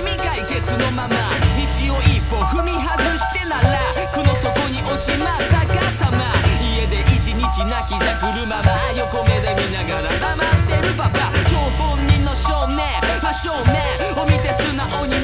未解決のまま道を一歩踏み外してなら苦の底に落ちま逆さま家で一日泣きじゃくるまま横目で見ながら黙ってるパパ張本人の少年真正面を見て素直に